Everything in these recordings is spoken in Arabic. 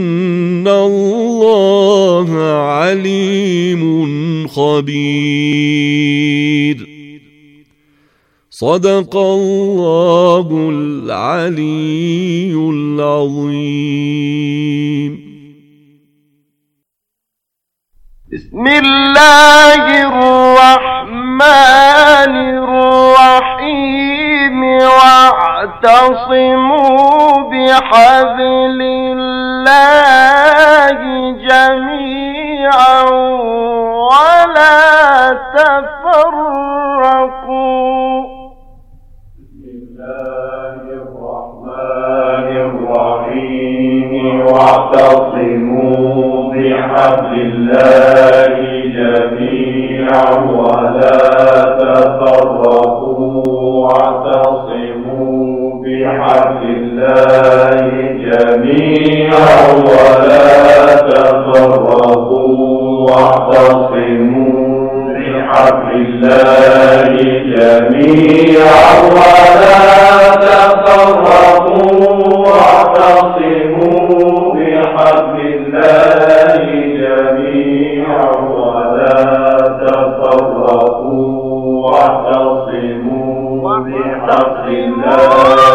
إن الله عليم خبير. صدق الله العلي العظيم. بسم الله الرحمن الرحيم. واعتصموا بحبل الله جميعا ولا تفرقوا. بسم الله الرحمن الرحيم. واعتصموا بحبل الله جميعا ولا تفرقوا. واعتصموا بحبل الله جميعا ولا تفرقوا. واعتصموا بحبل الله جميعا ولا تفرقوا. واعتصموا بحبل الله جميعا ولا تفرقوا. واعتصموا بحبل الله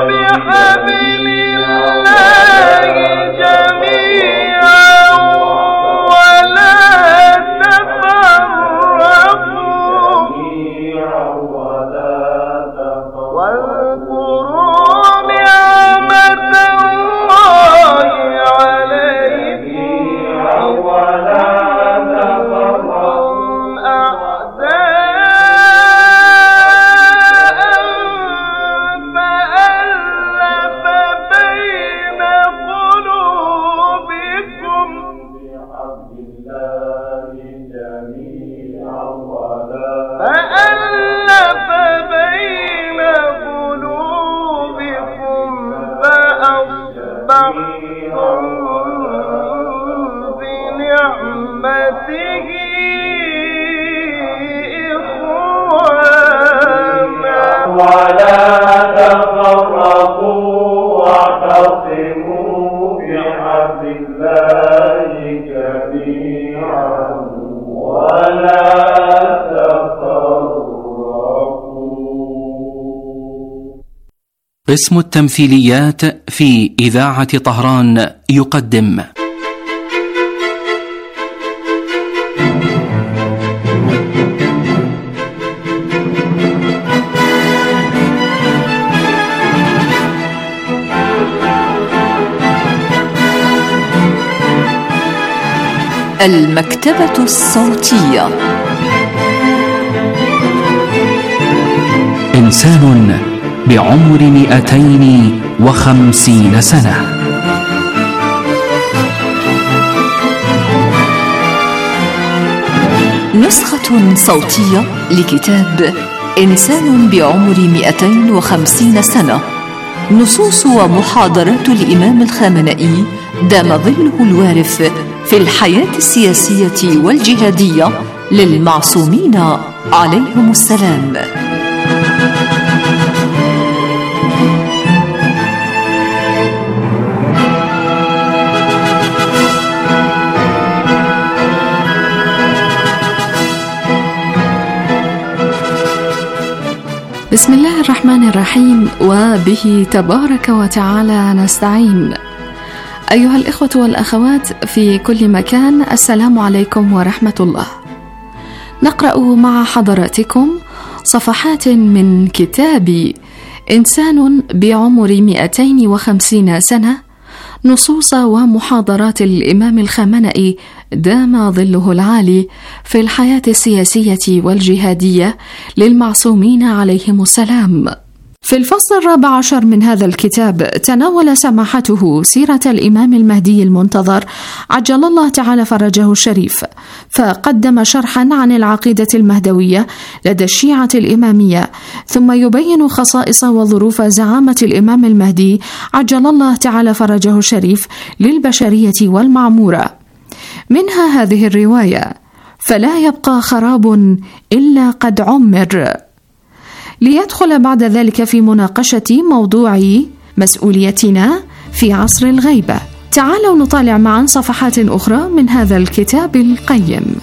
قسم التمثيليات في إذاعة طهران يقدم المكتبة الصوتية. إنسان بعمر 250 سنة. نسخة صوتية لكتاب إنسان بعمر 250 سنة. نصوص ومحاضرات الإمام الخامنئي دام ظله الوارث في الحياة السياسية والجهادية للمعصومين عليهم السلام. بسم الله الرحمن الرحيم، وبه تبارك وتعالى نستعين. أيها الإخوة والأخوات في كل مكان، السلام عليكم ورحمة الله. نقرأ مع حضراتكم صفحات من كتاب إنسان بعمر 250 سنة، نصوص ومحاضرات الإمام الخامنئي دام ظله العالي في الحياة السياسية والجهادية للمعصومين عليهم السلام. في الفصل 14 من هذا الكتاب تناول سماحته سيرة الإمام المهدي المنتظر عجل الله تعالى فرجه الشريف، فقدم شرحا عن العقيدة المهدوية لدى الشيعة الإمامية، ثم يبين خصائص وظروف زعامة الإمام المهدي عجل الله تعالى فرجه الشريف للبشرية والمعمورة. منها هذه الرواية: فلا يبقى خراب إلا قد عمر، ليدخل بعد ذلك في مناقشة موضوع مسؤوليتنا في عصر الغيبة، تعالوا نطالع معا صفحات أخرى من هذا الكتاب القيم.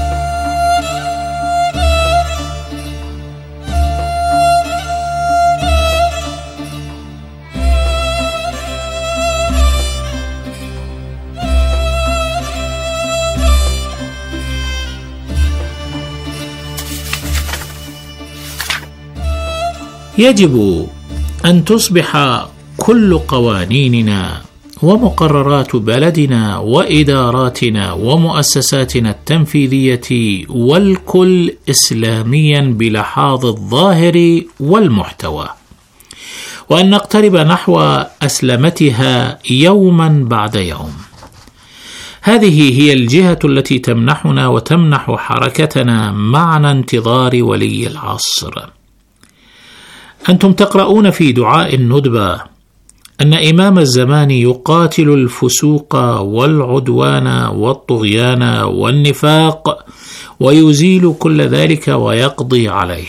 يجب أن تصبح كل قوانيننا ومقررات بلدنا وإداراتنا ومؤسساتنا التنفيذية والكل إسلاميا بلحاظ الظاهر والمحتوى، وأن نقترب نحو أسلمتها يوما بعد يوم. هذه هي الجهة التي تمنحنا وتمنح حركتنا معنى انتظار ولي العصر. أنتم تقرؤون في دعاء الندبة أن إمام الزمان يقاتل الفسوق والعدوان والطغيان والنفاق ويزيل كل ذلك ويقضي عليه.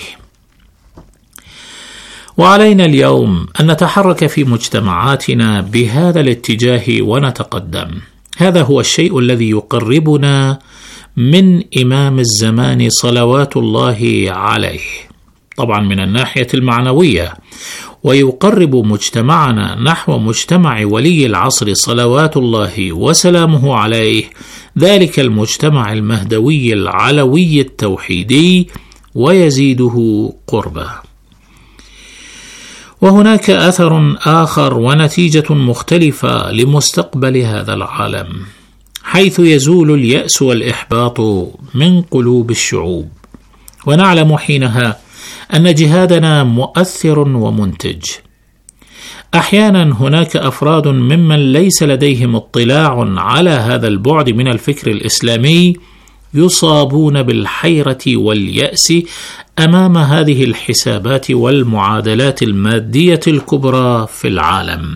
وعلينا اليوم أن نتحرك في مجتمعاتنا بهذا الاتجاه ونتقدم. هذا هو الشيء الذي يقربنا من إمام الزمان صلوات الله عليه، طبعا من الناحية المعنوية، ويقرب مجتمعنا نحو مجتمع ولي العصر صلوات الله وسلامه عليه، ذلك المجتمع المهدوي العلوي التوحيدي، ويزيده قربا. وهناك أثر آخر ونتيجة مختلفة لمستقبل هذا العالم، حيث يزول اليأس والإحباط من قلوب الشعوب، ونعلم حينها أن جهادنا مؤثر ومنتج. أحيانا هناك أفراد ممن ليس لديهم اطلاع على هذا البعد من الفكر الإسلامي يصابون بالحيرة واليأس أمام هذه الحسابات والمعادلات المادية الكبرى في العالم،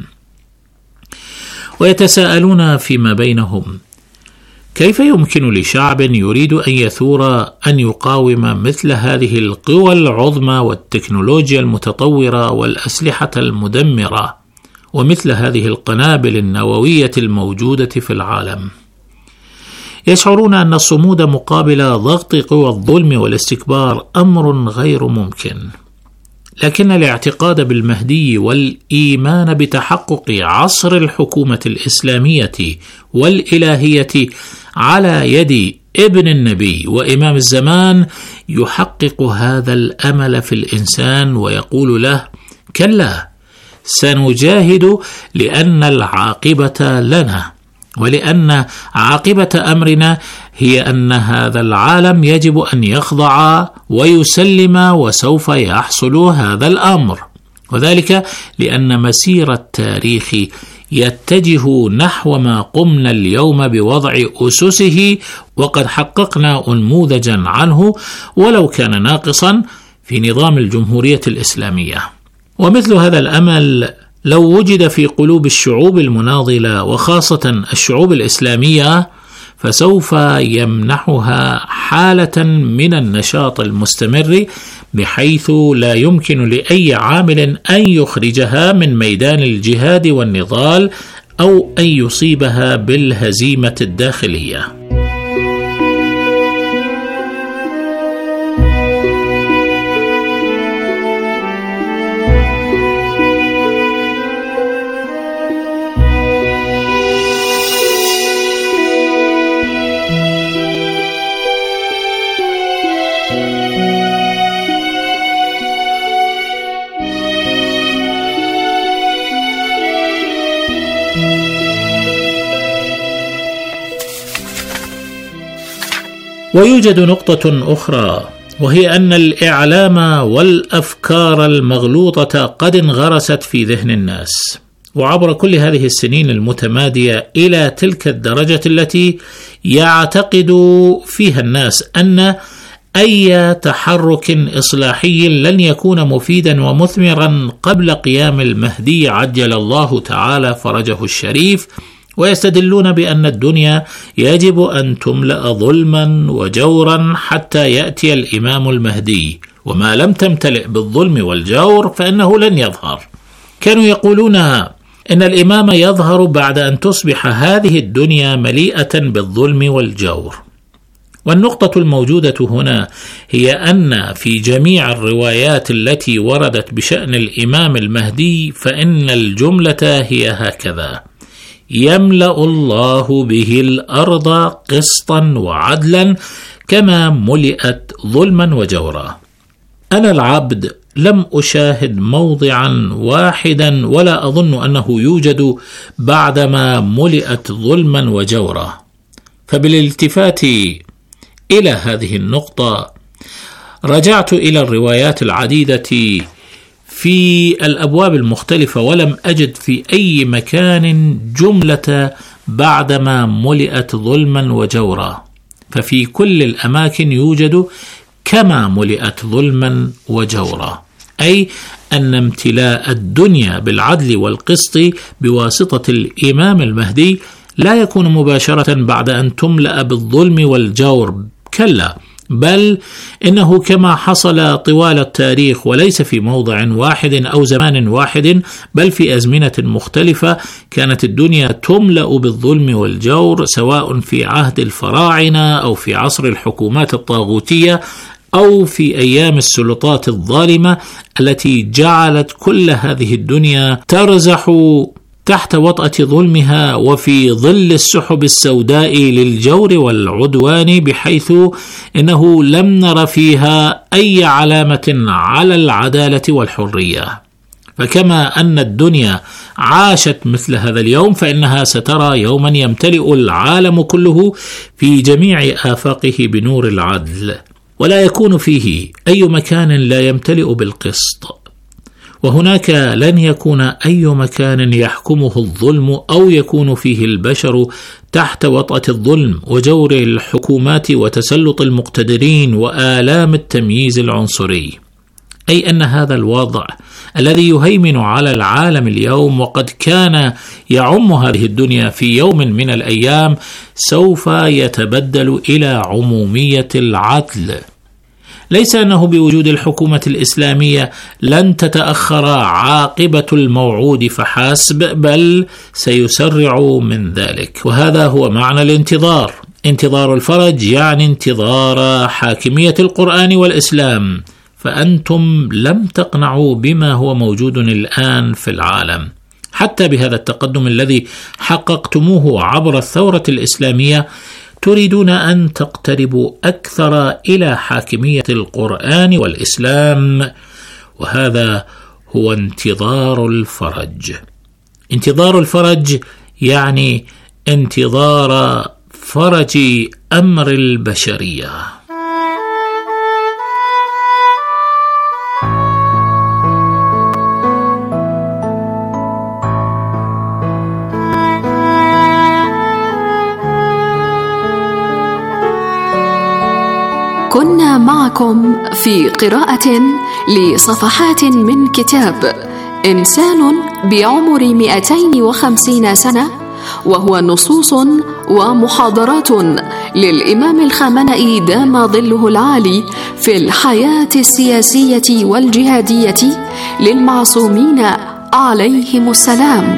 ويتساءلون فيما بينهم: كيف يمكن لشعب يريد أن يثور أن يقاوم مثل هذه القوى العظمى والتكنولوجيا المتطورة والأسلحة المدمرة ومثل هذه القنابل النووية الموجودة في العالم؟ يشعرون أن الصمود مقابل ضغط قوى الظلم والاستكبار أمر غير ممكن، لكن الاعتقاد بالمهدي والإيمان بتحقق عصر الحكومة الإسلامية والإلهية على يد ابن النبي وإمام الزمان يحقق هذا الأمل في الإنسان، ويقول له: كلا، سنجاهد لأن العاقبة لنا، ولأن عاقبة أمرنا هي أن هذا العالم يجب أن يخضع ويسلم، وسوف يحصل هذا الأمر، وذلك لأن مسير التاريخ يتجه نحو ما قمنا اليوم بوضع أسسه، وقد حققنا أنموذجا عنه ولو كان ناقصا في نظام الجمهورية الإسلامية. ومثل هذا الأمل لو وجد في قلوب الشعوب المناضلة وخاصة الشعوب الإسلامية، فسوف يمنحها حالة من النشاط المستمر، بحيث لا يمكن لأي عامل أن يخرجها من ميدان الجهاد والنضال أو أن يصيبها بالهزيمة الداخلية. ويوجد نقطة أخرى، وهي أن الإعلام والأفكار المغلوطة قد انغرست في ذهن الناس، وعبر كل هذه السنين المتمادية إلى تلك الدرجة التي يعتقد فيها الناس أن أي تحرك إصلاحي لن يكون مفيدا ومثمرا قبل قيام المهدي عجل الله تعالى فرجه الشريف، ويستدلون بأن الدنيا يجب أن تملأ ظلما وجورا حتى يأتي الإمام المهدي، وما لم تمتلئ بالظلم والجور فإنه لن يظهر. كانوا يقولون إن الإمامة يظهر بعد أن تصبح هذه الدنيا مليئة بالظلم والجور. والنقطة الموجودة هنا هي أن في جميع الروايات التي وردت بشأن الإمام المهدي فإن الجملة هي هكذا: يملأ الله به الأرض قسطا وعدلا كما ملئت ظلما وجورا. أنا العبد لم أشاهد موضعا واحدا ولا أظن أنه يوجد بعدما ملئت ظلما وجورا. فبالالتفات إلى هذه النقطة رجعت إلى الروايات العديدة في الأبواب المختلفة ولم أجد في أي مكان جملة بعدما ملئت ظلما وجورا، ففي كل الأماكن يوجد كما ملئت ظلما وجورا، أي أن امتلاء الدنيا بالعدل والقسط بواسطة الإمام المهدي لا يكون مباشرة بعد أن تملأ بالظلم والجور، كلا، بل إنه كما حصل طوال التاريخ وليس في موضع واحد أو زمان واحد بل في أزمنة مختلفة كانت الدنيا تملأ بالظلم والجور، سواء في عهد الفراعنة أو في عصر الحكومات الطاغوتية أو في أيام السلطات الظالمة التي جعلت كل هذه الدنيا ترزح تحت وطأة ظلمها وفي ظل السحب السوداء للجور والعدوان، بحيث إنه لم نر فيها أي علامة على العدالة والحرية. فكما أن الدنيا عاشت مثل هذا اليوم فإنها سترى يوما يمتلئ العالم كله في جميع آفاقه بنور العدل، ولا يكون فيه أي مكان لا يمتلئ بالقسط، وهناك لن يكون أي مكان يحكمه الظلم أو يكون فيه البشر تحت وطأة الظلم وجور الحكومات وتسلط المقتدرين وآلام التمييز العنصري. أي أن هذا الوضع الذي يهيمن على العالم اليوم وقد كان يعم هذه الدنيا في يوم من الأيام سوف يتبدل إلى عمومية العدل. ليس أنه بوجود الحكومة الإسلامية لن تتأخر عاقبة الموعود فحسب، بل سيسرع من ذلك، وهذا هو معنى الانتظار. انتظار الفرج يعني انتظار حاكمية القرآن والإسلام، فأنتم لم تقنعوا بما هو موجود الآن في العالم. حتى بهذا التقدم الذي حققتموه عبر الثورة الإسلامية تريدون أن تقتربوا أكثر إلى حاكمية القرآن والإسلام، وهذا هو انتظار الفرج. انتظار الفرج يعني انتظار فرج أمر البشرية. كنا معكم في قراءة لصفحات من كتاب إنسان بعمر 250 سنة، وهو نصوص ومحاضرات للإمام الخامنئي دام ظله العالي في الحياة السياسية والجهادية للمعصومين عليهم السلام.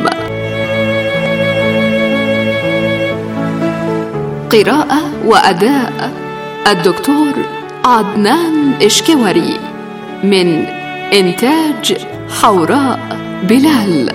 قراءة وأداء الدكتور عدنان إشكوري، من إنتاج حوراء بلال.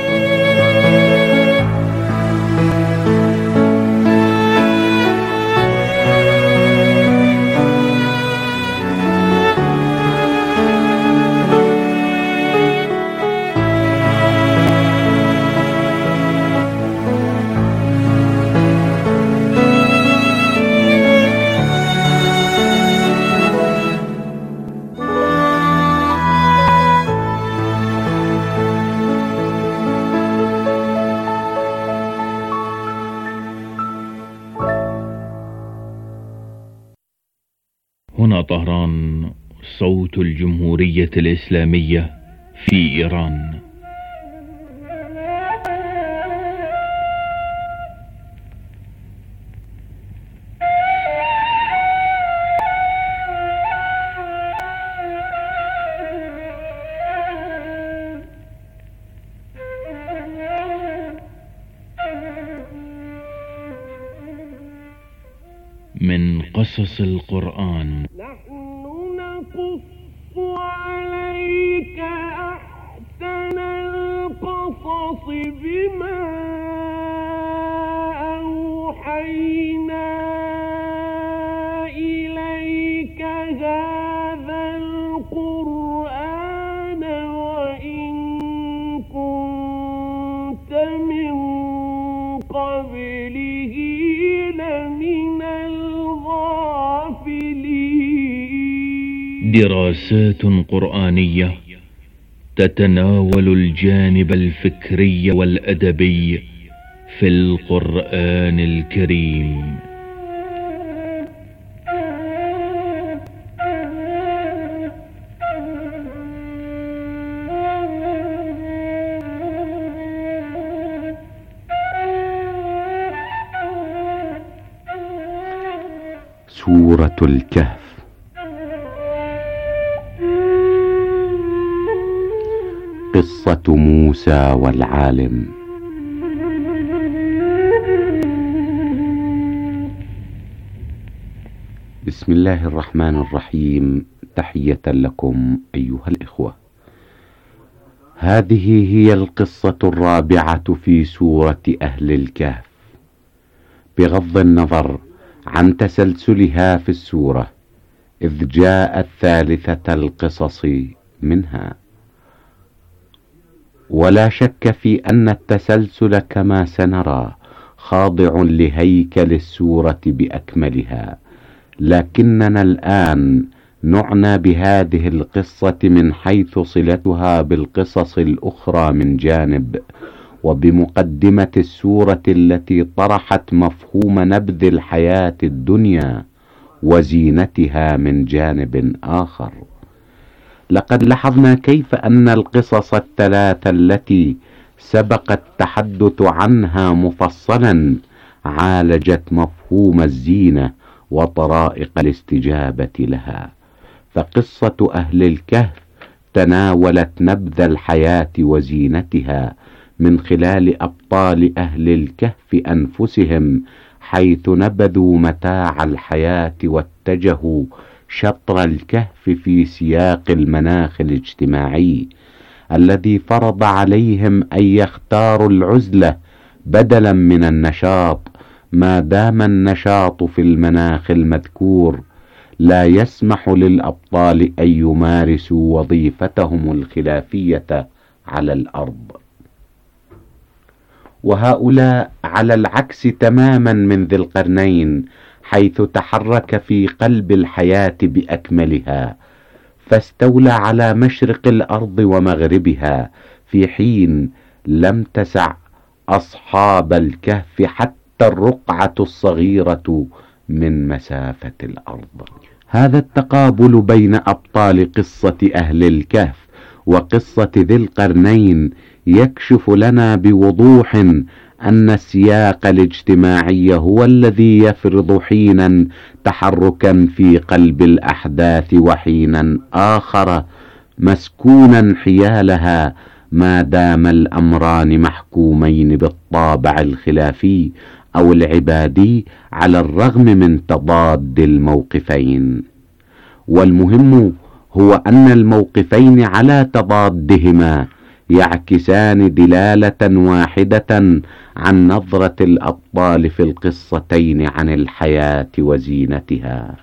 هنا طهران، صوت الجمهورية الإسلامية في إيران. من قصص القرآن. نحن نقص عليك أحسن القصص بما أوحينا إليك هذا القرآن وإن كنت من قبله لمن الغافلين. دراسات قرآنية تتناول الجانب الفكري والأدبي في القرآن الكريم. سورة الكهف. قصة موسى والعالم. بسم الله الرحمن الرحيم. تحية لكم أيها الإخوة. هذه هي القصة الرابعة في سورة أهل الكهف، بغض النظر عن تسلسلها في السورة، إذ جاءت ثالثة القصص منها. ولا شك في أن التسلسل كما سنرى خاضع لهيكل السورة بأكملها، لكننا الآن نعنى بهذه القصة من حيث صلتها بالقصص الأخرى من جانب، وبمقدمة السورة التي طرحت مفهوم نبذ الحياة الدنيا وزينتها من جانب آخر. لقد لاحظنا كيف أن القصص الثلاثة التي سبق التحدث عنها مفصلا عالجت مفهوم الزينة وطرائق الاستجابة لها. فقصة أهل الكهف تناولت نبذ الحياة وزينتها من خلال أبطال أهل الكهف أنفسهم، حيث نبذوا متاع الحياة واتجهوا شطر الكهف في سياق المناخ الاجتماعي الذي فرض عليهم أن يختاروا العزلة بدلا من النشاط، ما دام النشاط في المناخ المذكور لا يسمح للأبطال أن يمارسوا وظيفتهم الخلافية على الأرض. وهؤلاء على العكس تماما من ذي القرنين، حيث تحرك في قلب الحياة بأكملها، فاستولى على مشرق الأرض ومغربها، في حين لم تسع أصحاب الكهف حتى الرقعة الصغيرة من مسافة الأرض. هذا التقابل بين أبطال قصة أهل الكهف وقصة ذي القرنين يكشف لنا بوضوح أن السياق الاجتماعي هو الذي يفرض حينا تحركا في قلب الأحداث، وحينا آخر مسكونا حيالها، ما دام الأمران محكومين بالطابع الخلافي أو العبادي على الرغم من تضاد الموقفين. والمهم هو أن الموقفين على تضادهما يعكسان دلالة واحدة عن نظرة الأبطال في القصتين عن الحياة وزينتها.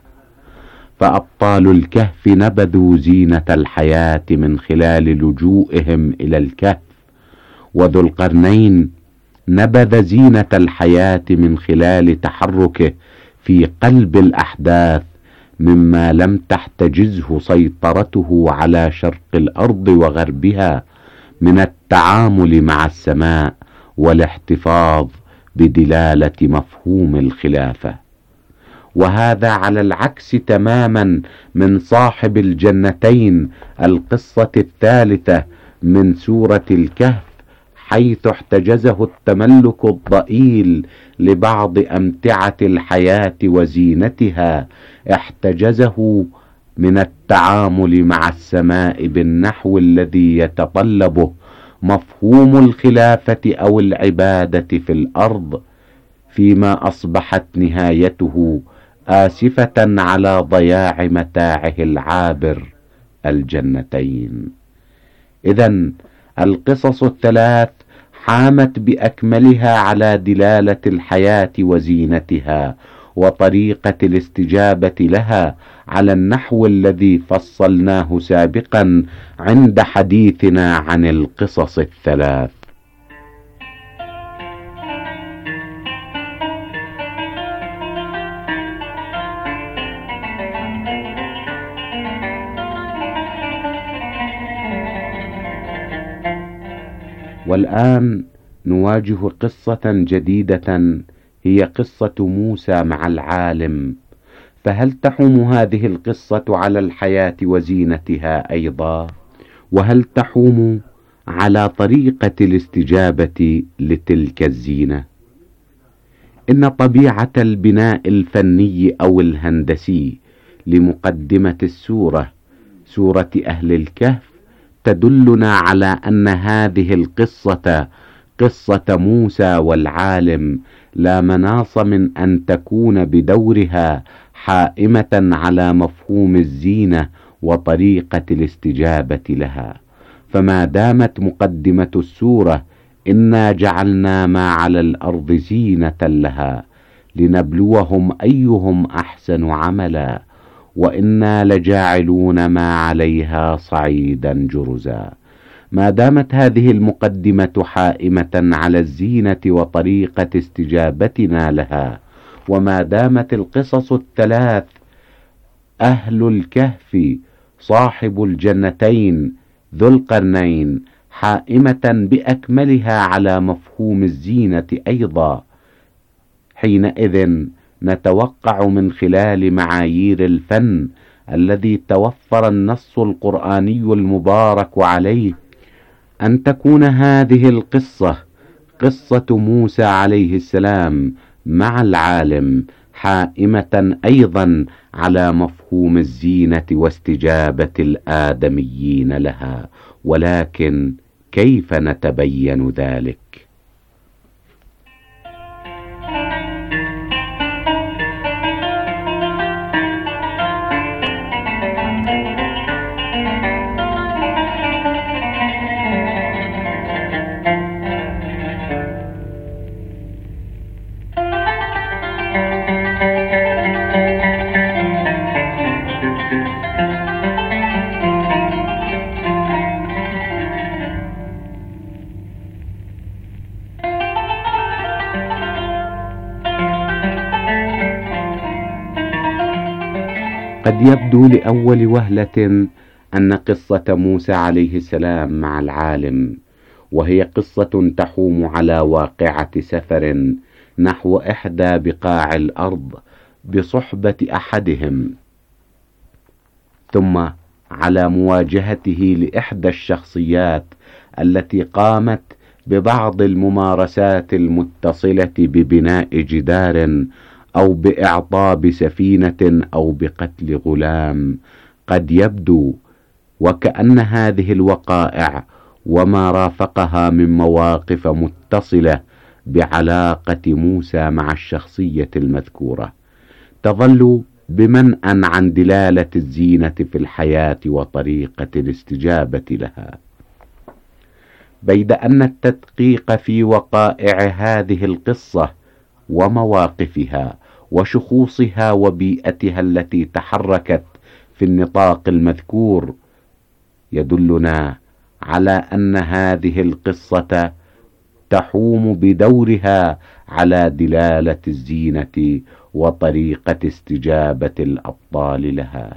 فأبطال الكهف نبذوا زينة الحياة من خلال لجوئهم إلى الكهف، وذو القرنين نبذ زينة الحياة من خلال تحركه في قلب الأحداث، مما لم تحتجزه سيطرته على شرق الأرض وغربها من التعامل مع السماء والاحتفاظ بدلالة مفهوم الخلافة. وهذا على العكس تماما من صاحب الجنتين القصة الثالثة من سورة الكهف، حيث احتجزه التملك الضئيل لبعض أمتعة الحياة وزينتها، احتجزه من التعامل مع السماء بالنحو الذي يتطلبه مفهوم الخلافة أو العبادة في الأرض، فيما أصبحت نهايته آسفة على ضياع متاعه العابر الجنتين. إذن القصص الثلاث حامت بأكملها على دلالة الحياة وزينتها وطريقة الاستجابة لها على النحو الذي فصلناه سابقا عند حديثنا عن القصص الثلاث. والآن نواجه قصة جديدة هي قصة موسى مع العالم. فهل تحوم هذه القصة على الحياة وزينتها أيضا؟ وهل تحوم على طريقة الاستجابة لتلك الزينة؟ إن طبيعة البناء الفني أو الهندسي لمقدمة السورة، سورة أهل الكهف، تدلنا على أن هذه القصة قصة موسى والعالم لا مناص من أن تكون بدورها حائمة على مفهوم الزينة وطريقة الاستجابة لها. فما دامت مقدمة السورة إنا جعلنا ما على الأرض زينة لها لنبلوهم أيهم أحسن عملا وإنا لجاعلون ما عليها صعيدا جرزا. ما دامت هذه المقدمة حائمة على الزينة وطريقة استجابتنا لها، وما دامت القصص الثلاث أهل الكهف صاحب الجنتين ذو القرنين حائمة بأكملها على مفهوم الزينة أيضا، حينئذ نتوقع من خلال معايير الفن الذي توفر النص القرآني المبارك عليه أن تكون هذه القصة قصة موسى عليه السلام مع العالم حائمة أيضا على مفهوم الزينة واستجابة الآدميين لها. ولكن كيف نتبين ذلك؟ قد يبدو لأول وهلة أن قصة موسى عليه السلام مع العالم وهي قصة تحوم على واقعة سفر نحو إحدى بقاع الأرض بصحبة أحدهم، ثم على مواجهته لإحدى الشخصيات التي قامت ببعض الممارسات المتصلة ببناء جدار أو بإعطاب سفينة أو بقتل غلام. قد يبدو وكأن هذه الوقائع وما رافقها من مواقف متصلة بعلاقة موسى مع الشخصية المذكورة تظل بمنأى عن دلالة الزينة في الحياة وطريقة الاستجابة لها، بيد أن التدقيق في وقائع هذه القصة ومواقفها وشخوصها وبيئتها التي تحركت في النطاق المذكور يدلنا على أن هذه القصة تحوم بدورها على دلالة الزينة وطريقة استجابة الأبطال لها،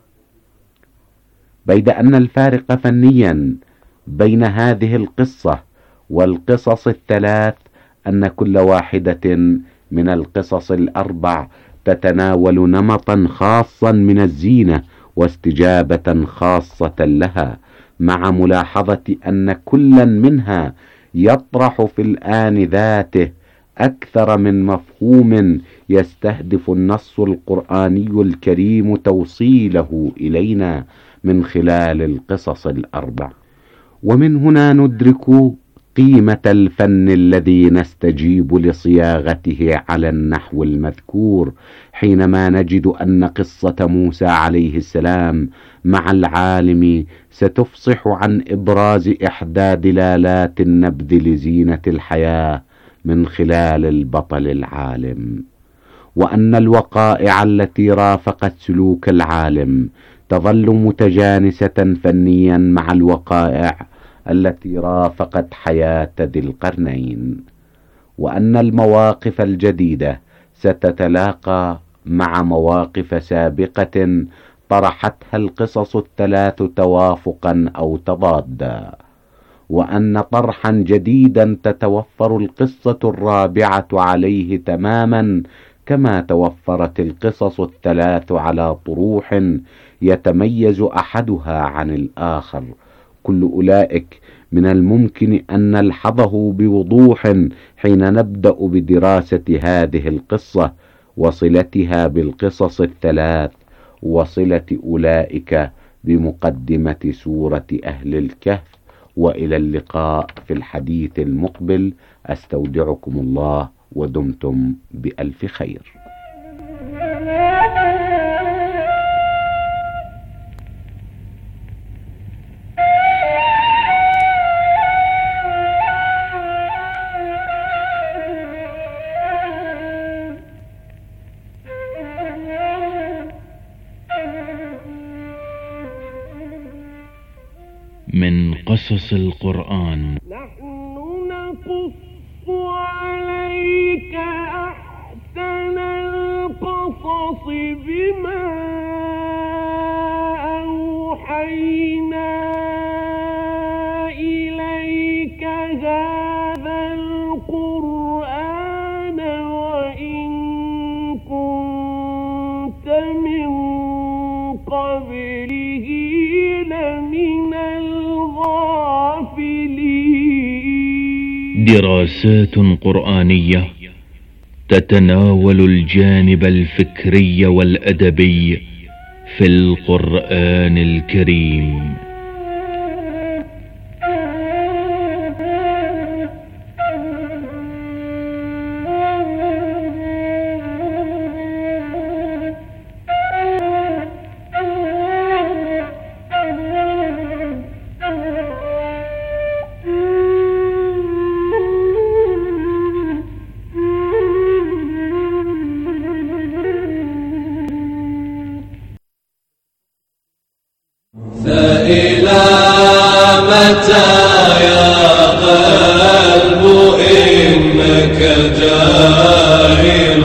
بيد أن الفارق فنيا بين هذه القصة والقصص الثلاث أن كل واحدة من القصص الأربع تتناول نمطا خاصا من الزينة واستجابة خاصة لها، مع ملاحظة أن كلا منها يطرح في الآن ذاته أكثر من مفهوم يستهدف النص القرآني الكريم توصيله إلينا من خلال القصص الأربع. ومن هنا ندرك قيمة الفن الذي نستجيب لصياغته على النحو المذكور حينما نجد أن قصة موسى عليه السلام مع العالم ستفصح عن إبراز إحدى دلالات النبذ لزينة الحياة من خلال البطل العالم، وأن الوقائع التي رافقت سلوك العالم تظل متجانسة فنيا مع الوقائع التي رافقت حياة ذي القرنين، وأن المواقف الجديدة ستتلاقى مع مواقف سابقة طرحتها القصص الثلاث توافقا أو تضادا، وأن طرحا جديدا تتوفر القصة الرابعة عليه تماما كما توفرت القصص الثلاث على طروح يتميز أحدها عن الآخر. كل أولئك من الممكن أن نلحظه بوضوح حين نبدأ بدراسة هذه القصة وصلتها بالقصص الثلاث، وصلة أولئك بمقدمة سورة أهل الكهف. وإلى اللقاء في الحديث المقبل، أستودعكم الله ودمتم بألف خير. من قصص القرآن. نحن نقص عليك أحسن القصص بما أوحينا إليك هذا القرآن وإن كنت من قبله لمن الغافلين. دراسات قرآنية تتناول الجانب الفكري والأدبي في القرآن الكريم. فإلى متى يا قلب إنك جاهل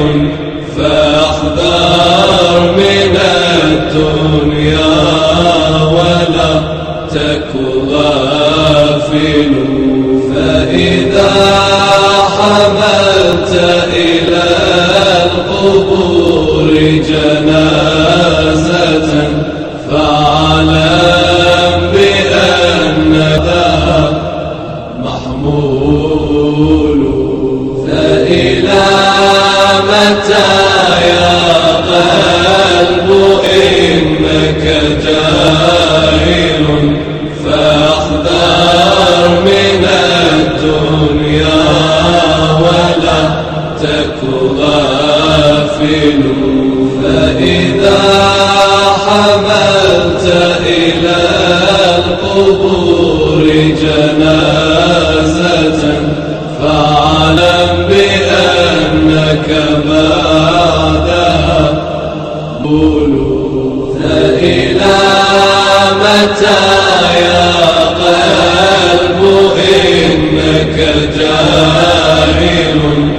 فاحذر من الدنيا ولا تك غافل. فإذا حملت إلى القبور جنازة فاعلم بأن ذا محمول. فإلى متى يا قلب إنك جاهل فاحذر من الدنيا ولا تك غافل. فإذا حملت إلى القبور جنازة فاعلم بأنك بعدها مقبول. فإلى متى يا قلب إنك جاهل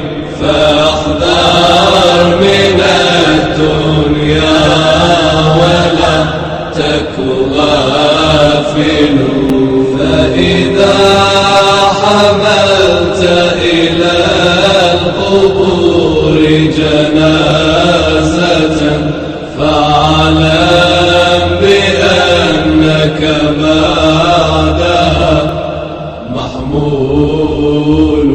فاحذر من الدنيا ولا تك غافل. فإذا حملت إلى القبور جنازة فاعلم بأنك بعدها محمول.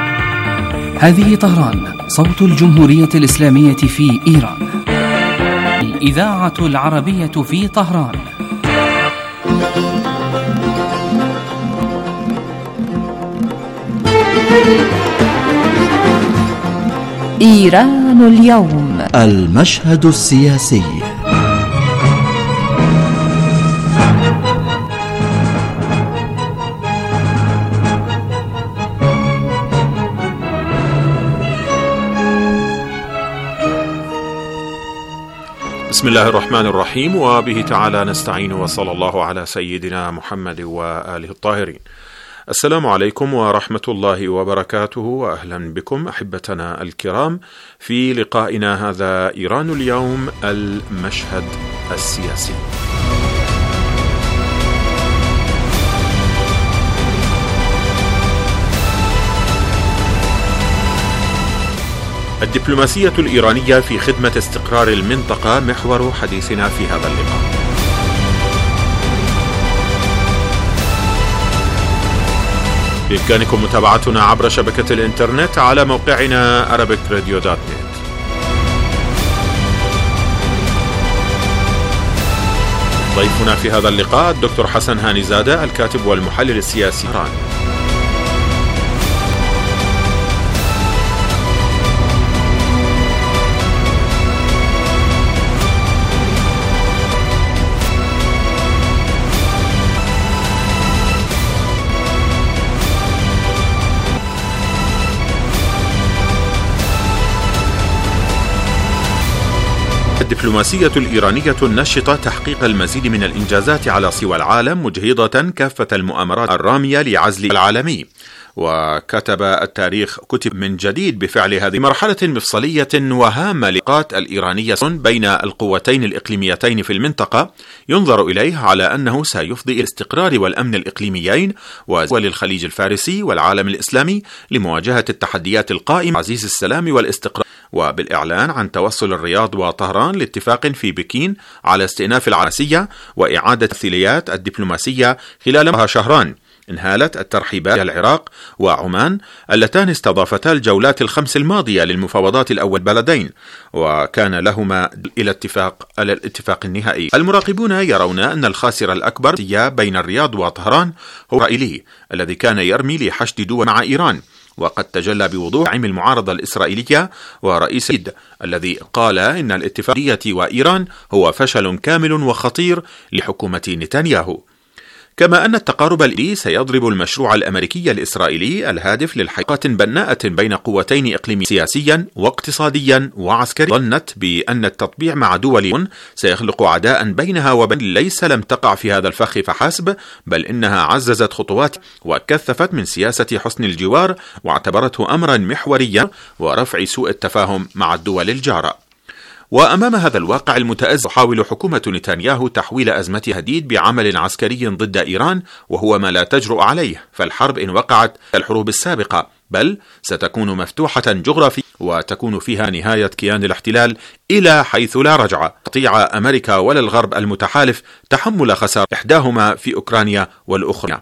هذه طهران، صوت الجمهورية الإسلامية في إيران. الإذاعة العربية في طهران. إيران اليوم، المشهد السياسي. بسم الله الرحمن الرحيم، وبه تعالى نستعين، وصلى الله على سيدنا محمد وآله الطاهرين. السلام عليكم ورحمة الله وبركاته، وأهلا بكم أحبتنا الكرام في لقائنا هذا إيران اليوم، المشهد السياسي. الدبلوماسية الإيرانية في خدمة استقرار المنطقة محور حديثنا في هذا اللقاء. بإمكانكم متابعتنا عبر شبكة الإنترنت على موقعنا arabicradio.net. ضيفنا في هذا اللقاء الدكتور حسن هانيزادة، الكاتب والمحلل السياسي إيران. الدبلوماسية الإيرانية النشطة تحقيق المزيد من الإنجازات على صعيد العالم، مجهضة كافة المؤامرات الرامية لعزل العالمي. وكتب التاريخ كتب من جديد بفعل هذه مرحلة مفصلية وهامة للعلاقات الإيرانية بين القوتين الإقليميتين في المنطقة، ينظر إليه على أنه سيفضي إلى الاستقرار والأمن الإقليميين وللخليج الفارسي والعالم الإسلامي لمواجهة التحديات القائمة عزيز السلام والاستقرار. وبالإعلان عن توصل الرياض وطهران لاتفاق في بكين على استئناف العسكرية وإعادة التمثيليات الدبلوماسية خلال شهران، انهالت الترحيبات العراق وعمان اللتان استضافتا الجولات الخمس الماضية للمفاوضات الأول بلدين، وكان لهما إلى الاتفاق النهائي. المراقبون يرون أن الخاسر الأكبر بين الرياض وطهران هو إسرائيلي الذي كان يرمي لحشد دول مع إيران، وقد تجلى بوضوح عم المعارضة الإسرائيلية ورئيس الذي قال إن الاتفاقية وإيران هو فشل كامل وخطير لحكومة نتنياهو. كما أن التقارب الإيراني سيضرب المشروع الأمريكي الإسرائيلي الهادف للحقيقة بناءة بين قوتين إقليمية سياسيا واقتصاديا وعسكريا، ظنت بأن التطبيع مع دول سيخلق عداء بينها وبين ليس لم تقع في هذا الفخ فحسب، بل إنها عززت خطوات وكثفت من سياسة حسن الجوار، واعتبرته أمرا محوريا ورفع سوء التفاهم مع الدول الجارة. وأمام هذا الواقع المتأزم تحاول حكومة نتنياهو تحويل أزمتها هديد بعمل عسكري ضد إيران، وهو ما لا تجرؤ عليه، فالحرب إن وقعت الحروب السابقة بل ستكون مفتوحة جغرافيا وتكون فيها نهاية كيان الاحتلال إلى حيث لا رجعة، تستطيع أمريكا ولا الغرب المتحالف تحمل خسارة إحداهما في أوكرانيا والأخرى.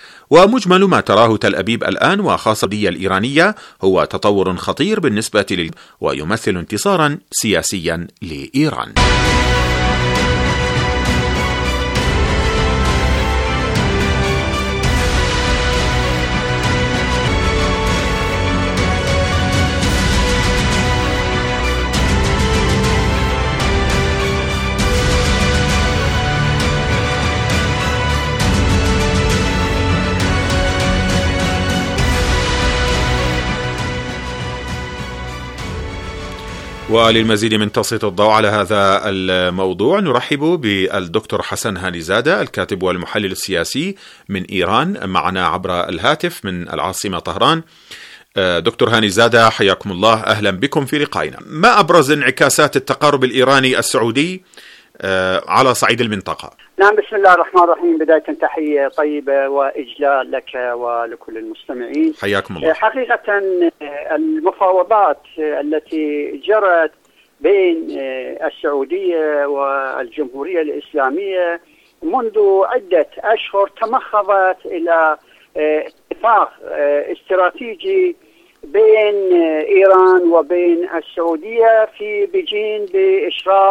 ومجمل ما تراه تل أبيب الآن وخاصة القضية الإيرانية هو تطور خطير بالنسبة ويمثل انتصارا سياسيا لإيران. وللمزيد من تسليط الضوء على هذا الموضوع نرحب بالدكتور حسن هانيزادة، الكاتب والمحلل السياسي من إيران، معنا عبر الهاتف من العاصمة طهران. دكتور هانيزادة، حياكم الله، أهلا بكم في لقائنا. ما أبرز انعكاسات التقارب الإيراني السعودي على صعيد المنطقة؟ نعم، بسم الله الرحمن الرحيم. بداية تحية طيبة وإجلال لك ولكل المستمعين، حياكم الله. حقيقة المفاوضات التي جرت بين السعودية والجمهورية الإسلامية منذ عدة أشهر تمخضت إلى اتفاق استراتيجي بين إيران وبين السعودية في بجين بإشراف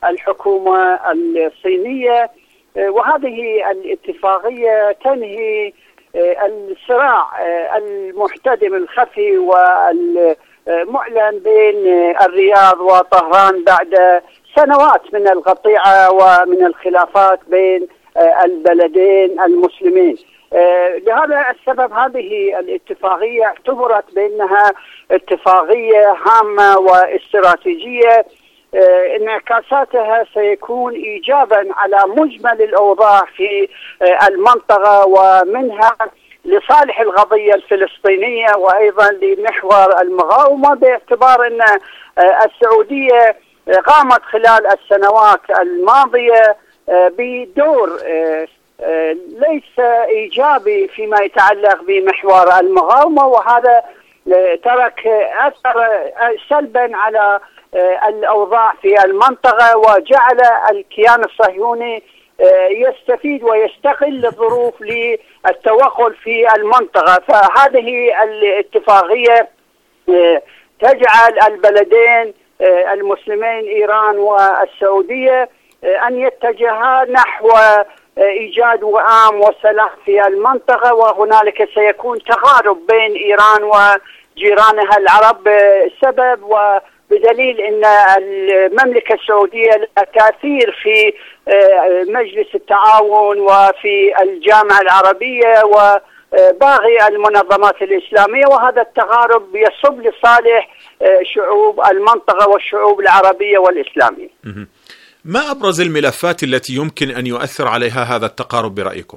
الحكومة الصينية. وهذه الاتفاقية تنهي الصراع المحتدم الخفي والمعلن بين الرياض وطهران بعد سنوات من القطيعة ومن الخلافات بين البلدين المسلمين. لهذا السبب هذه الاتفاقية اعتبرت بأنها اتفاقية هامة واستراتيجية، انعكاساتها سيكون إيجابا على مجمل الأوضاع في المنطقة، ومنها لصالح القضية الفلسطينية وأيضا لمحور المقاومة، باعتبار أن السعودية قامت خلال السنوات الماضية بدور ليس إيجابي فيما يتعلق بمحور المقاومة، وهذا ترك أثر سلبا على الأوضاع في المنطقة، وجعل الكيان الصهيوني يستفيد ويستغل الظروف للتوغل في المنطقة. فهذه الاتفاقية تجعل البلدين المسلمين إيران والسعودية أن يتجها نحو إيجاد وئام وسلام في المنطقة، وهنالك سيكون تقارب بين إيران وجيرانها العرب سبب وبدليل أن المملكة السعودية لها تأثير في مجلس التعاون وفي الجامعة العربية وباقي المنظمات الإسلامية، وهذا التقارب يصب لصالح شعوب المنطقة والشعوب العربية والإسلامية. ما أبرز الملفات التي يمكن أن يؤثر عليها هذا التقارب برأيكم؟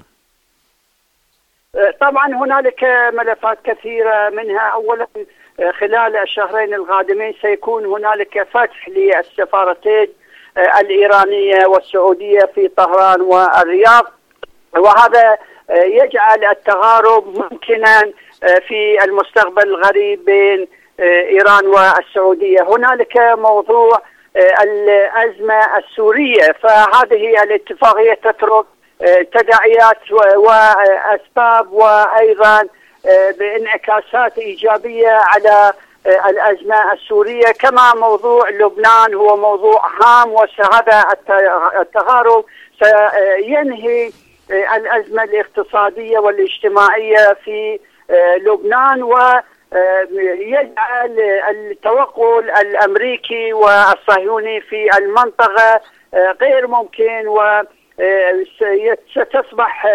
طبعا هنالك ملفات كثيرة، منها أولا خلال الشهرين القادمين سيكون هنالك فتح للسفارتين الإيرانية والسعودية في طهران والرياض، وهذا يجعل التقارب ممكنا في المستقبل القريب بين إيران والسعودية. هنالك موضوع الأزمة السورية، فهذه الاتفاقية تترك تداعيات وأسباب وأيضا بانعكاسات إيجابية على الأزمة السورية، كما موضوع لبنان هو موضوع هام، وهذا التقارب سينهي الأزمة الاقتصادية والاجتماعية في لبنان، ويجعل التوغل الأمريكي والصهيوني في المنطقة غير ممكن، وستصبح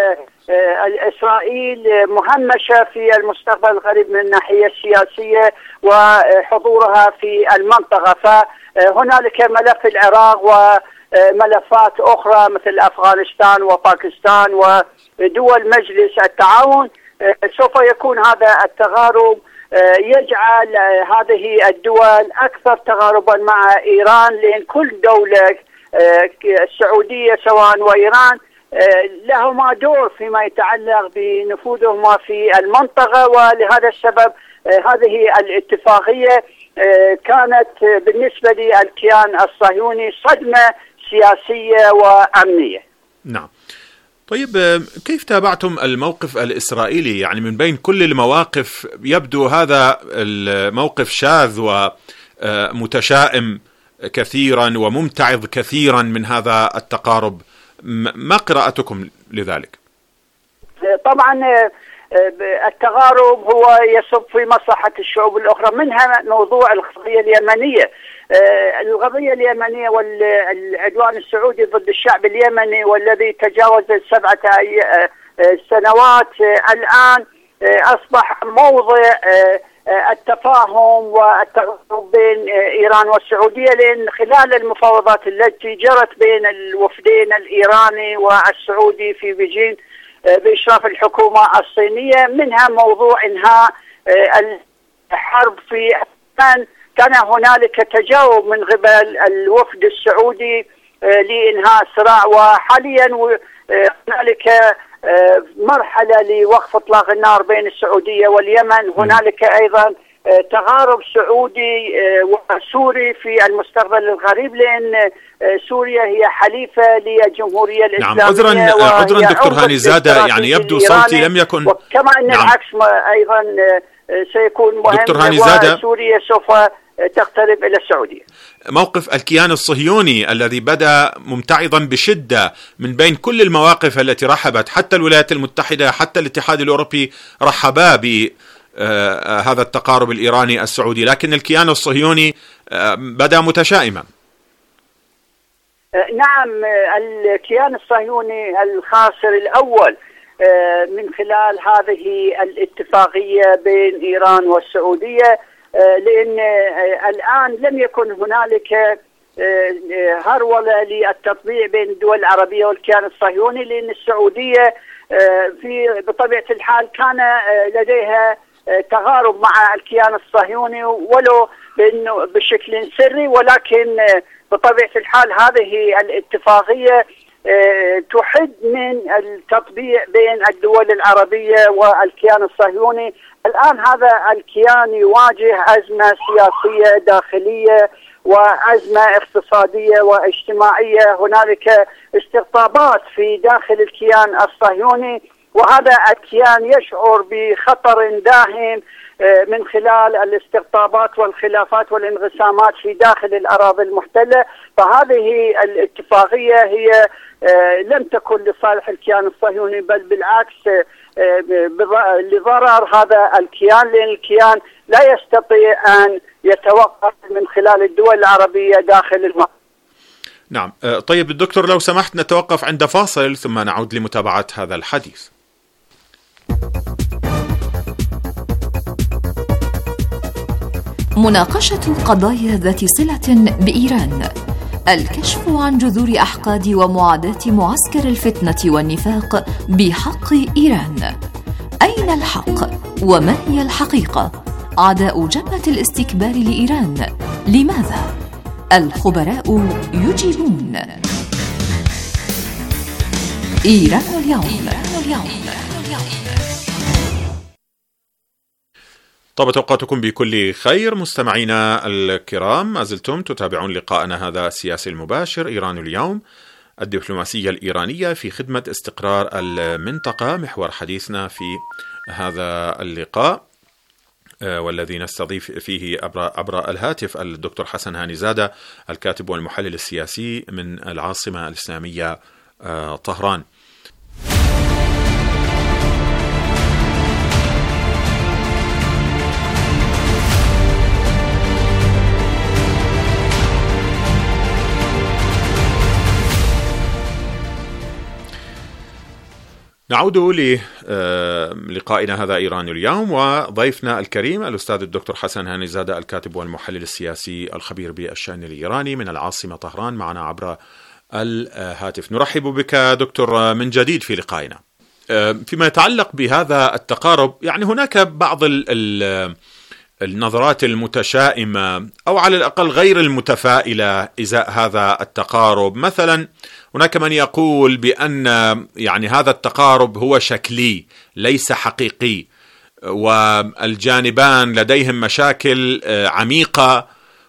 إسرائيل مهمشة في المستقبل القريب من الناحية السياسية وحضورها في المنطقة. فهنالك ملف العراق وملفات أخرى مثل أفغانستان وباكستان ودول مجلس التعاون. سوف يكون هذا التقارب يجعل هذه الدول أكثر تقاربا مع إيران، لأن كل دولة السعودية سواء وإيران لهما دور فيما يتعلق بنفوذهما في المنطقة، ولهذا السبب هذه الاتفاقية كانت بالنسبة للكيان الصهيوني صدمة سياسية وأمنية. نعم. طيب، كيف تابعتم الموقف الإسرائيلي؟ يعني من بين كل المواقف يبدو هذا الموقف شاذ ومتشائم كثيرا وممتعض كثيرا من هذا التقارب. ما قراءتكم لذلك؟ طبعا التقارب هو يصب في مصلحة الشعوب الأخرى، منها موضوع القضية اليمنية. القضية اليمنية والعدوان السعودي ضد الشعب اليمني والذي تجاوز 7 سنوات الآن أصبح موضع التفاهم والتقارب بين إيران والسعودية، لأن خلال المفاوضات التي جرت بين الوفدين الإيراني والسعودي في بيجين بإشراف الحكومة الصينية، منها موضوع إنهاء الحرب في أفغانستان، كان هنالك تجاوب من قبل الوفد السعودي لإنهاء الصراع، وحاليا هنالك مرحلة لوقف إطلاق النار بين السعودية واليمن. هنالك أيضا تقارب سعودي وسوري في المستقبل القريب، لأن سوريا هي حليفة للجمهورية الإسلامية. نعم، عذرا دكتور هاني زادة، يعني يبدو صوتي لم يكن، وكما أن العكس أيضا سيكون مهم. دكتور هاني زادة، سوريا سوف تقترب إلى السعودية. موقف الكيان الصهيوني الذي بدأ ممتعضا بشدة من بين كل المواقف التي رحبت، حتى الولايات المتحدة حتى الاتحاد الأوروبي رحبا بهذا التقارب الإيراني السعودي، لكن الكيان الصهيوني بدأ متشائما. نعم، الكيان الصهيوني الخاسر الأول من خلال هذه الاتفاقية بين إيران والسعودية، لأن الآن لم يكن هنالك هرولة للتطبيع بين الدول العربية والكيان الصهيوني، لأن السعودية بطبيعة الحال كان لديها تغارب مع الكيان الصهيوني ولو بشكل سري، ولكن بطبيعة الحال هذه الاتفاقية تحد من التطبيع بين الدول العربية والكيان الصهيوني. الآن هذا الكيان يواجه أزمة سياسية داخلية وأزمة اقتصادية واجتماعية. هنالك استقطابات في داخل الكيان الصهيوني، وهذا الكيان يشعر بخطر داهم من خلال الاستقطابات والخلافات والانقسامات في داخل الأراضي المحتلة. فهذه الاتفاقية هي لم تكن لصالح الكيان الصهيوني، بل بالعكس لضرر هذا الكيان، لأن الكيان لا يستطيع أن يتوقف من خلال الدول العربية داخل المنطقة. نعم. طيب الدكتور، لو سمحت نتوقف عند فاصل ثم نعود لمتابعة هذا الحديث. مناقشة القضايا ذات صلة بإيران، الكشف عن جذور أحقاد ومعاداة معسكر الفتنة والنفاق بحق إيران. أين الحق؟ وما هي الحقيقة؟ عداء جبهة الاستكبار لإيران لماذا؟ الخبراء يجيبون. إيران اليوم. طابت أوقاتكم بكل خير مستمعينا الكرام، ما زلتم تتابعون لقاءنا هذا السياسي المباشر إيران اليوم، الدبلوماسية الإيرانية في خدمة استقرار المنطقة. محور حديثنا في هذا اللقاء والذي نستضيف فيه عبر الهاتف الدكتور حسن هانيزادة، الكاتب والمحلل السياسي من العاصمة الإسلامية طهران. نعود للقائنا هذا إيران اليوم، وضيفنا الكريم الأستاذ الدكتور حسن هانيزادة، الكاتب والمحلل السياسي الخبير بالشأن الإيراني من العاصمة طهران، معنا عبر الهاتف. نرحب بك دكتور من جديد في لقائنا. فيما يتعلق بهذا التقارب، يعني هناك بعض النظرات المتشائمة أو على الأقل غير المتفائلة إزاء هذا التقارب. مثلا هناك من يقول بأن يعني هذا التقارب هو شكلي ليس حقيقي، والجانبان لديهم مشاكل عميقة،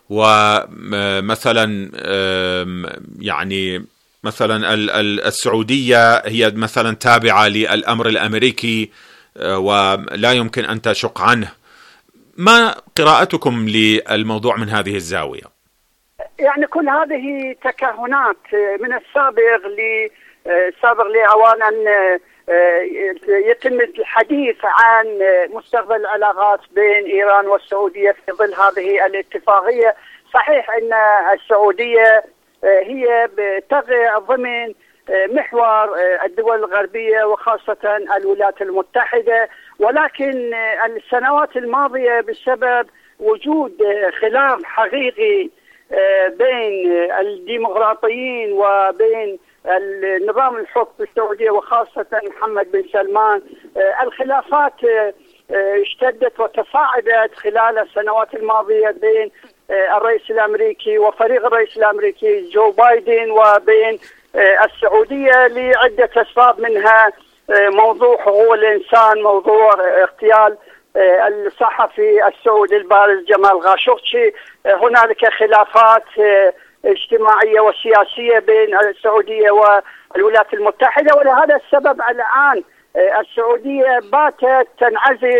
ومثلا يعني مثلا السعودية هي مثلا تابعة للأمر الأمريكي ولا يمكن أن تشق عنه. ما قراءتكم للموضوع من هذه الزاوية؟ يعني كل هذه تكهنات من السابق لأوان أن يتم الحديث عن مستقبل العلاقات بين إيران والسعودية في ظل هذه الاتفاقية. صحيح أن السعودية هي تقع ضمن محور الدول الغربية وخاصة الولايات المتحدة، ولكن السنوات الماضية بسبب وجود خلاف حقيقي بين الديمقراطيين وبين النظام الحكم في السعودية وخاصة محمد بن سلمان، الخلافات اشتدت وتصاعدت خلال السنوات الماضية بين الرئيس الأمريكي وفريق الرئيس الأمريكي جو بايدن وبين السعودية لعدة أسباب، منها موضوع حقوق الإنسان، موضوع اغتيال الصحفي السعودي البارز جمال غاشقجي. هنالك خلافات اجتماعية وسياسية بين السعودية والولايات المتحدة، ولهذا السبب الآن السعودية باتت تنعزل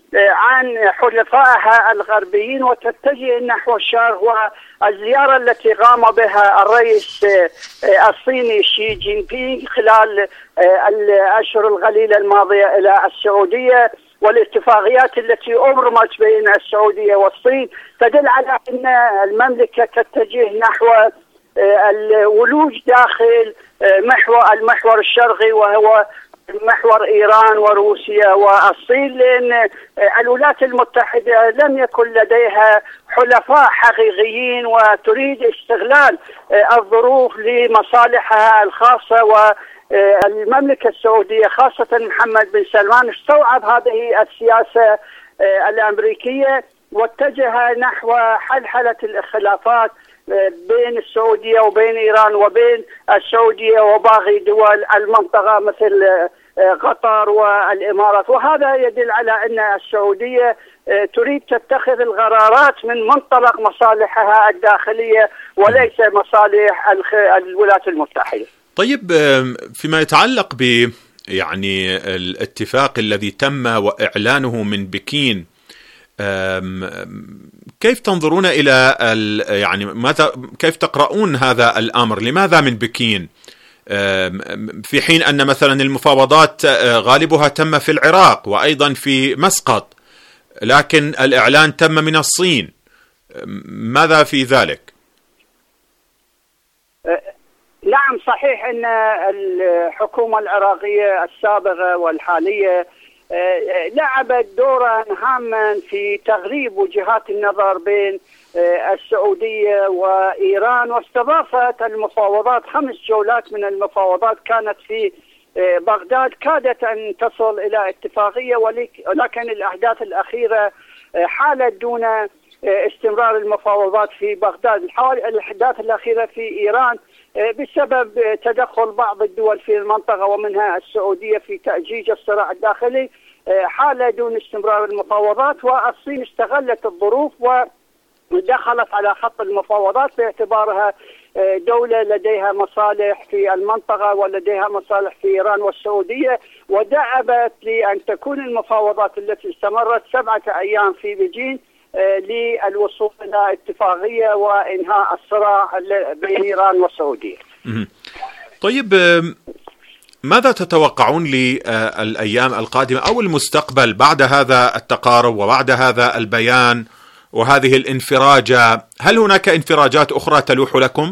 عن حلفائها الغربيين وتتجه نحو الشرق. والزيارة التي قام بها الرئيس الصيني شي جين بينغ خلال الأشهر القليلة الماضية إلى السعودية والاتفاقيات التي أبرمت بين السعودية والصين تدل على أن المملكة تتجه نحو الولوج داخل المحور الشرقي، وهو محور إيران وروسيا والصين، لأن الولايات المتحدة لم يكن لديها حلفاء حقيقيين وتريد استغلال الظروف لمصالحها الخاصة. والمملكة السعودية خاصة محمد بن سلمان استوعب هذه السياسة الأمريكية واتجه نحو حلحلة الخلافات بين السعودية وبين إيران وبين السعودية وباقي دول المنطقة مثل قطر والإمارات. وهذا يدل على أن السعودية تريد تتخذ القرارات من منطلق مصالحها الداخلية وليس مصالح الولايات المتحدة. طيب، فيما يتعلق ب يعني الاتفاق الذي تم وإعلانه من بكين، كيف تنظرون إلى يعني ماذا، كيف تقرؤون هذا الأمر؟ لماذا من بكين في حين أن مثلا المفاوضات غالبها تم في العراق وأيضا في مسقط، لكن الإعلان تم من الصين؟ ماذا في ذلك؟ نعم، صحيح أن الحكومة العراقية السابقة والحالية لعبت دورا هاما في تغليب وجهات النظر بين السعودية وإيران، واستضافت المفاوضات 5 جولات من المفاوضات كانت في بغداد، كادت أن تصل إلى اتفاقية، ولكن الأحداث الأخيرة حالت دون استمرار المفاوضات في بغداد. الأحداث الأخيرة في إيران بسبب تدخل بعض الدول في المنطقة ومنها السعودية في تأجيج الصراع الداخلي حال دون استمرار المفاوضات، والصين استغلت الظروف ودخلت على خط المفاوضات باعتبارها دولة لديها مصالح في المنطقة ولديها مصالح في إيران والسعودية، ودعبت لأن تكون المفاوضات التي استمرت 7 أيام في بيجين للوصول إلى اتفاقية وإنهاء الصراع بين إيران والسعودية. طيب، ماذا تتوقعون للأيام القادمة أو المستقبل بعد هذا التقارب وبعد هذا البيان وهذه الانفراجة؟ هل هناك انفراجات أخرى تلوح لكم؟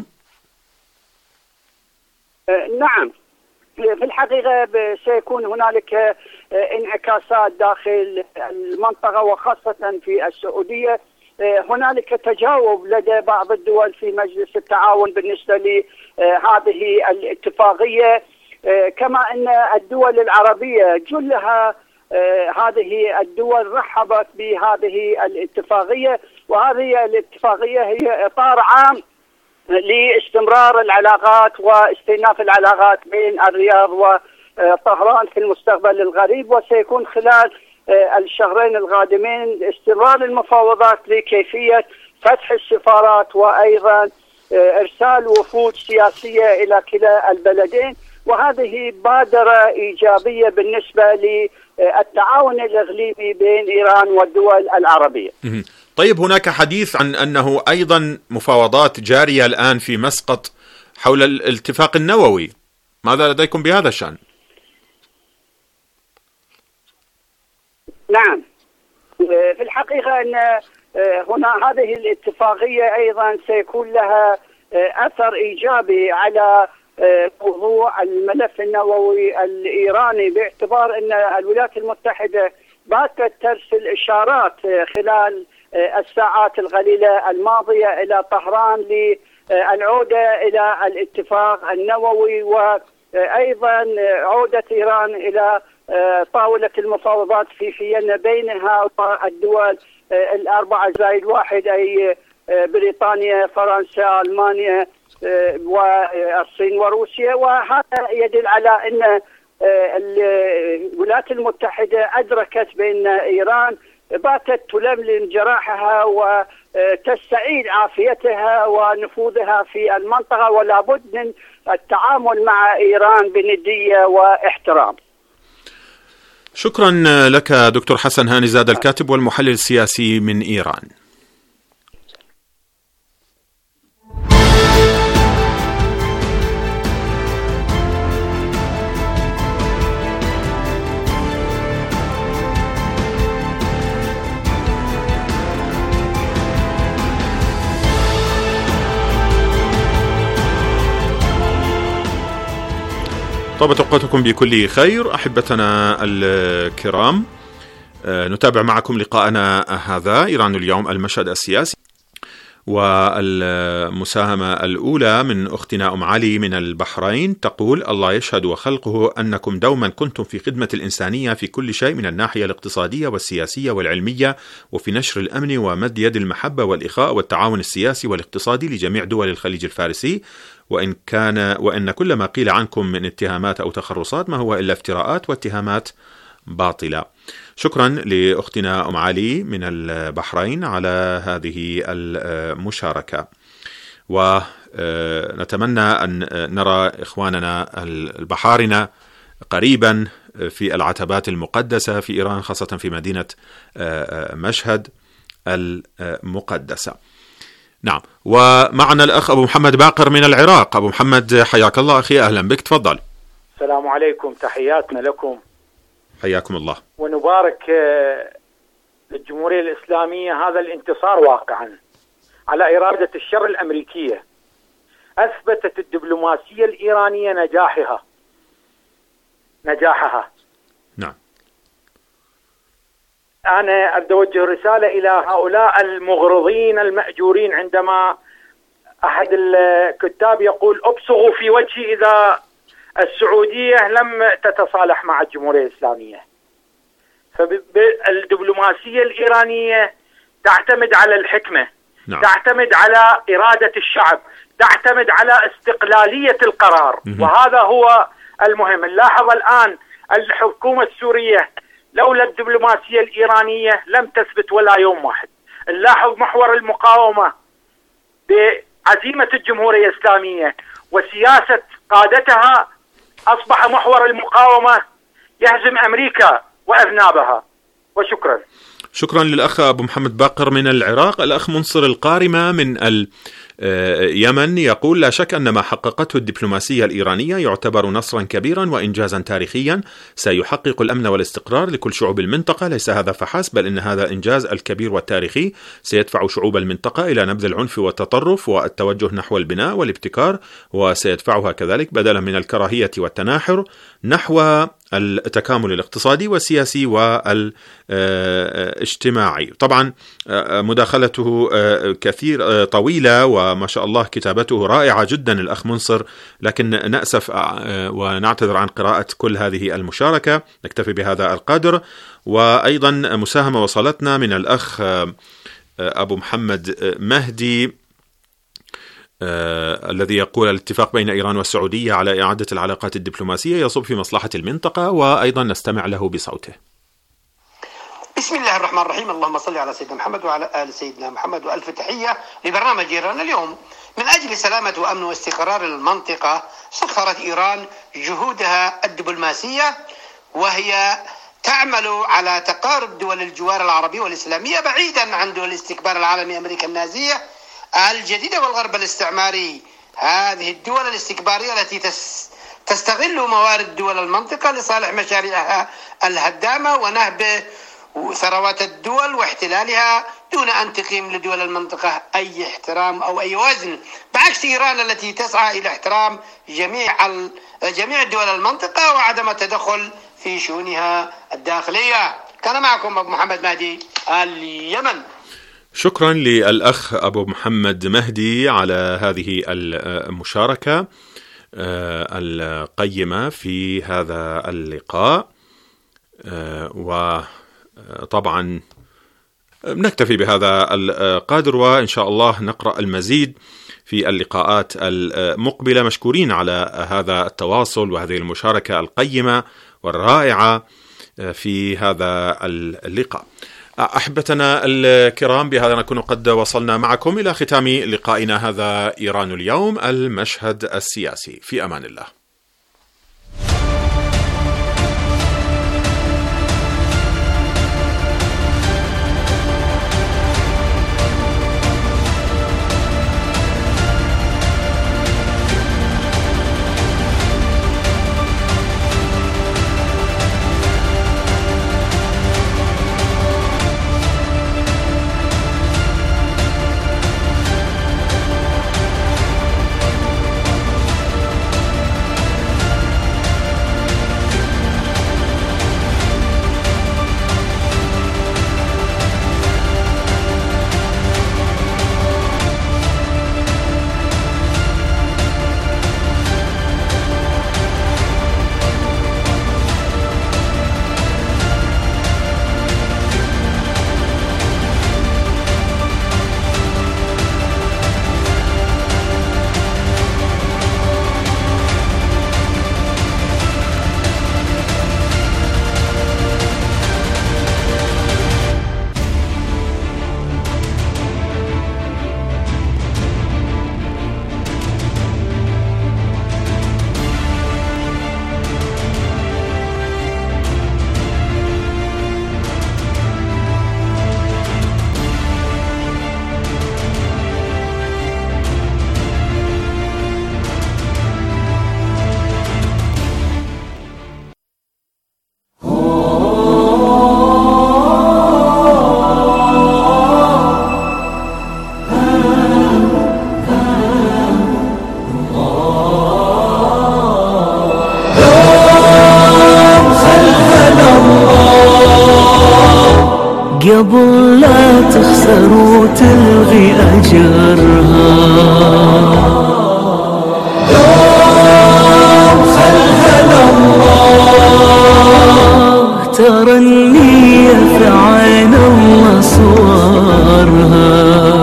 نعم، في الحقيقة سيكون هنالك انعكاسات داخل المنطقة وخاصة في السعودية. هنالك تجاوب لدى بعض الدول في مجلس التعاون بالنسبة لهذه الاتفاقية، كما أن الدول العربية جلها هذه الدول رحبت بهذه الاتفاقية، وهذه الاتفاقية هي إطار عام لاستمرار العلاقات واستئناف العلاقات بين الرياض وطهران في المستقبل القريب. وسيكون خلال الشهرين القادمين استمرار المفاوضات لكيفية فتح السفارات وأيضا إرسال وفود سياسية إلى كلا البلدين، وهذه بادرة إيجابية بالنسبة للتعاون الإقليمي بين إيران والدول العربية. طيب، هناك حديث عن أنه أيضا مفاوضات جارية الآن في مسقط حول الاتفاق النووي، ماذا لديكم بهذا الشأن؟ نعم، في الحقيقة أن هنا هذه الاتفاقية أيضا سيكون لها أثر إيجابي على موضوع الملف النووي الإيراني، باعتبار أن الولايات المتحدة باتت ترسل إشارات خلال الساعات القليلة الماضية إلى طهران للعودة إلى الاتفاق النووي، وأيضا عودة إيران إلى طاولة المفاوضات في فيينا بينها والدول 4+1 أي بريطانيا، فرنسا، ألمانيا والصين وروسيا. وهذا يدل على أن الولايات المتحدة أدركت بأن إيران باتت تلملم جراحها وتستعيد عافيتها ونفوذها في المنطقة، ولا بد من التعامل مع إيران بندية واحترام. شكرا لك دكتور حسن هاني زاد، الكاتب والمحلل السياسي من إيران. طابت أوقاتكم بكل خير أحبتنا الكرام. نتابع معكم لقاءنا هذا إيران اليوم المشهد السياسي، والمساهمة الأولى من أختنا أم علي من البحرين تقول: الله يشهد وخلقه أنكم دوما كنتم في خدمة الإنسانية في كل شيء من الناحية الاقتصادية والسياسية والعلمية، وفي نشر الأمن ومد يد المحبة والإخاء والتعاون السياسي والاقتصادي لجميع دول الخليج الفارسي، وإن كل ما قيل عنكم من اتهامات أو تخرصات ما هو إلا افتراءات واتهامات باطلة. شكرا لأختنا أم علي من البحرين على هذه المشاركة، ونتمنى أن نرى إخواننا البحارنة قريبا في العتبات المقدسة في إيران، خاصة في مدينة مشهد المقدسة. نعم، ومعنا الأخ أبو محمد باقر من العراق. أبو محمد حياك الله أخي، أهلا بك، تفضل. السلام عليكم، تحياتنا لكم. حياكم الله. ونبارك للجمهورية الإسلامية هذا الانتصار واقعا على إرادة الشر الأمريكية. أثبتت الدبلوماسية الإيرانية نجاحها. نعم. أنا أريد أوجه رسالة إلى هؤلاء المغرضين المأجورين، عندما أحد الكتاب يقول: أبصغوا في وجهي إذا السعودية لم تتصالح مع الجمهورية الإسلامية. فالدبلوماسية الإيرانية تعتمد على الحكمة، نعم. تعتمد على إرادة الشعب، تعتمد على استقلالية القرار، وهذا هو المهم. نلاحظ الآن الحكومة السورية لولا الدبلوماسية الإيرانية لم تثبت ولا يوم واحد. نلاحظ محور المقاومة بعزيمة الجمهورية الإسلامية وسياسة قادتها، أصبح محور المقاومة يهزم أمريكا وأذنابها. وشكرا. شكرا للأخ أبو محمد باقر من العراق. الأخ منصر القارمة من اليمن يقول: لا شك أن ما حققته الدبلوماسية الإيرانية يعتبر نصرا كبيرا وإنجازا تاريخيا سيحقق الأمن والاستقرار لكل شعوب المنطقة. ليس هذا فحسب، بل إن هذا الإنجاز الكبير والتاريخي سيدفع شعوب المنطقة إلى نبذ العنف والتطرف والتوجه نحو البناء والابتكار، وسيدفعها كذلك بدلا من الكراهية والتناحر نحو التكامل الاقتصادي والسياسي والاجتماعي. طبعا مداخلته كثير طويلة، وما شاء الله كتابته رائعة جدا الأخ منصر، لكن نأسف ونعتذر عن قراءة كل هذه المشاركة، نكتفي بهذا القدر. وأيضا مساهمة وصلتنا من الأخ أبو محمد مهدي الذي يقول: الاتفاق بين إيران والسعودية على إعادة العلاقات الدبلوماسية يصب في مصلحة المنطقة، وأيضا نستمع له بصوته. بسم الله الرحمن الرحيم، اللهم صل على سيدنا محمد وعلى آل سيدنا محمد، وألف تحية لبرنامج إيران اليوم. من أجل سلامة وأمن واستقرار المنطقة سخرت إيران جهودها الدبلوماسية، وهي تعمل على تقارب دول الجوار العربي والإسلامية بعيدا عن دول الاستكبار العالمي أمريكا النازية الجديدة والغرب الاستعماري. هذه الدول الاستكبارية التي تستغل موارد دول المنطقة لصالح مشاريعها الهدامة ونهب ثروات الدول واحتلالها دون أن تقيم لدول المنطقة أي احترام أو أي وزن، بعكس إيران التي تسعى إلى احترام جميع دول المنطقة وعدم التدخل في شؤونها الداخلية. كان معكم أبو محمد مهدي اليمن. شكرا للأخ أبو محمد مهدي على هذه المشاركة القيمة في هذا اللقاء. وطبعا نكتفي بهذا القدر، وإن شاء الله نقرأ المزيد في اللقاءات المقبلة. مشكورين على هذا التواصل وهذه المشاركة القيمة والرائعة في هذا اللقاء. أحبتنا الكرام، بهذا نكون قد وصلنا معكم إلى ختام لقائنا هذا إيران اليوم المشهد السياسي. في أمان الله. قبل لا تخسر وتلغي أجرها. دوم خلها لله، ترى النية في عين الله صورها.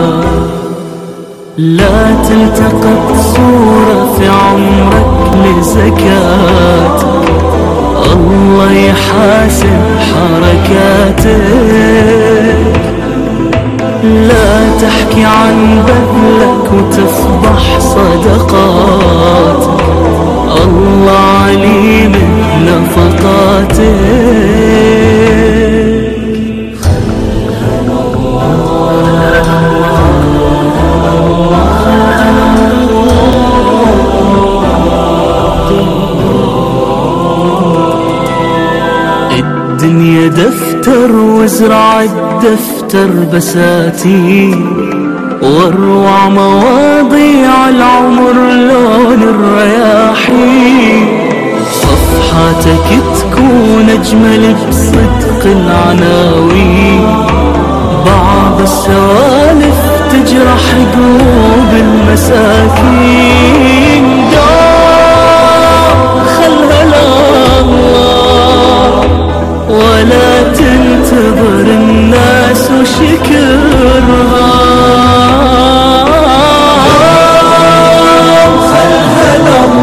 لا تلتقط صورة في عمرك لزكاة، الله يحاسب حركاتك. لا تحكي عن بذلك وتفضح صدقات، الله عليم نفقاتك. الدنيا دفتر وازرع الدفتر بساتين، واروع مواضيع العمر لون الرياحين. صفحاتك تكون اجمل بصدق العناوين، بعض السوالف تجرح قلوب المساكين. دار خلها لله، ولا تنتظر الناس وشكرها. خلها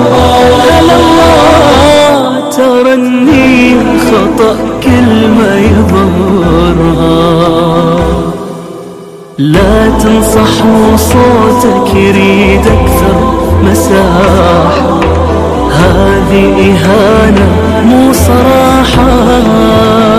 لله، ترى النية خطأ كل ما يضرها. لا تنصح وصوتك يريد أكثر مساحة، هذه إهانة مو صراحة.